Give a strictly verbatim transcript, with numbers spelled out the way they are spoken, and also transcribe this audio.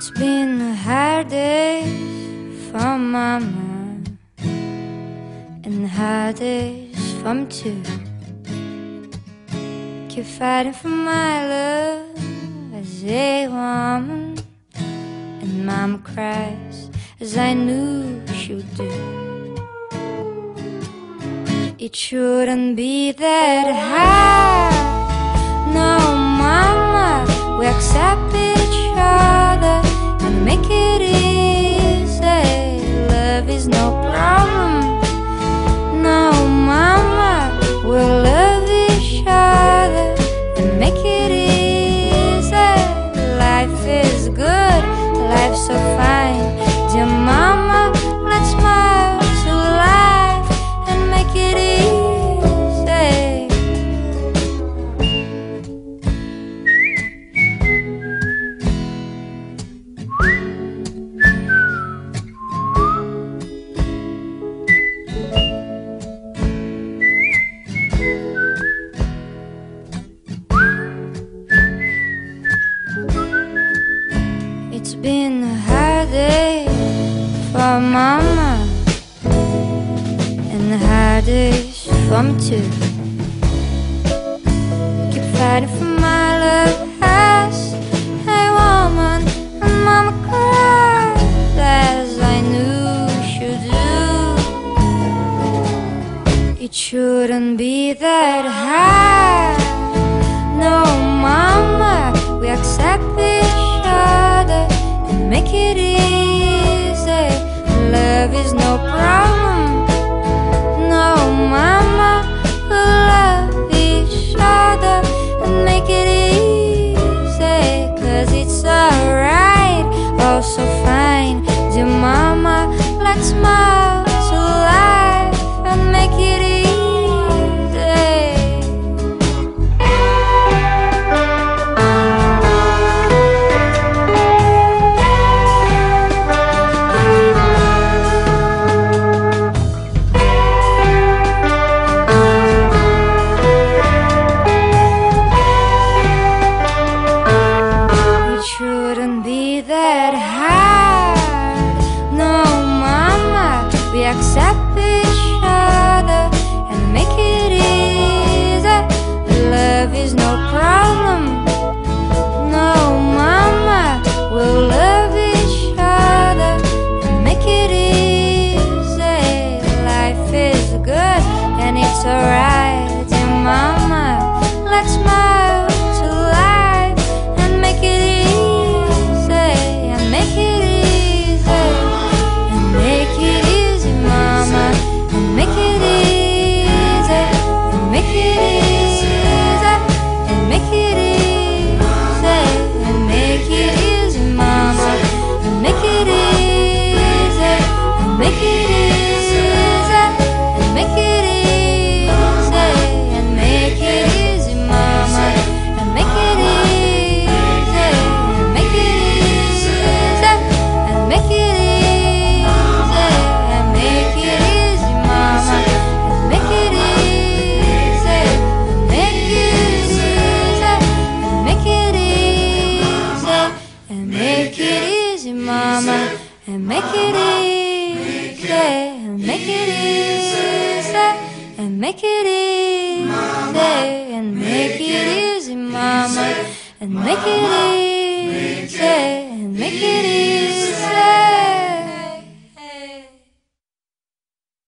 It's been a hard day for mama and hard days for me too. Keep fighting for my love as a woman, and mama cries as I knew she would do. It shouldn't be that hard, no mama, we accept each other and make it easy. Love is no problem, no mama, we'll love each other and make it easy. Life is good, life's so fine, dear mama, let's smile to life and make it easy. It's been a hard day for mama and hard days for me too. Keep fighting for my love as a woman, and mama cried as I knew she'd do. It shouldn't be that hard, no mama, we accept each other and make it easy. Love is no problem, no mama, we'll love each other and make it easy. Cause it's alright, oh so fine, dear mama, let's smile to life and make it easy. Shouldn't be that hard, no mama, we accept each other and make it easy. Love is no problem, no mama, we'll love each other and make it easy. Life is good and it's alright, dear mama, let's smile to life and make it easy. Make it easy, and make it easy, mama, and make it easy, and make it easy, and make it easy, and make it easy, mama, and make it easy, and make it easy, and make it easy, and make it easy, mama, and make it easy, and make it easy. Make it easy, and make it easy, mama, and make it easy, and make it easy, and make it easy, and make it easy, mama, and make it easy, and make it easy, and make it easy, and make it easy, mama, and make it easy.